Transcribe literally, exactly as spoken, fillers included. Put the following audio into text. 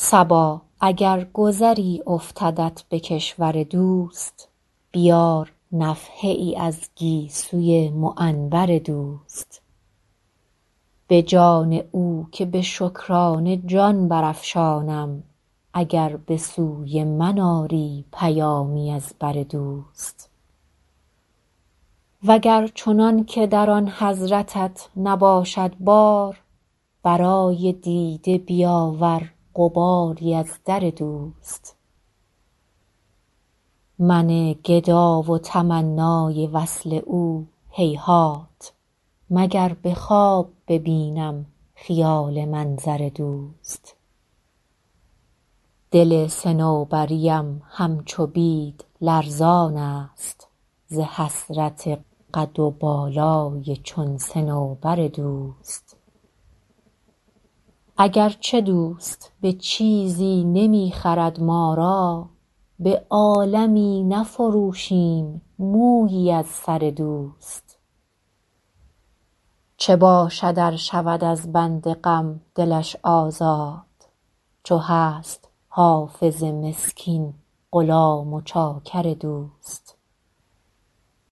صبا اگر گذری افتدت به کشور دوست بیار نفحه ای از گیسوی معنبر دوست به جان او که به شکرانه جان برافشانم اگر به سوی من آری پیامی از بر دوست وگر چنان که در آن حضرتت نباشد بار برای دیده بیاور غباری از در دوست من گدا و تمنای وصل او هیهات مگر به خواب ببینم خیال منظر دوست دل صنوبریم همچو بید لرزان است ز حسرت قد و بالای چون صنوبر دوست اگر چه دوست به چیزی نمی خرد ما را به عالمی نفروشیم مویی از سر دوست چه باشد ار شود از بند غم دلش آزاد چو هست حافظ مسکین غلام و چاکر دوست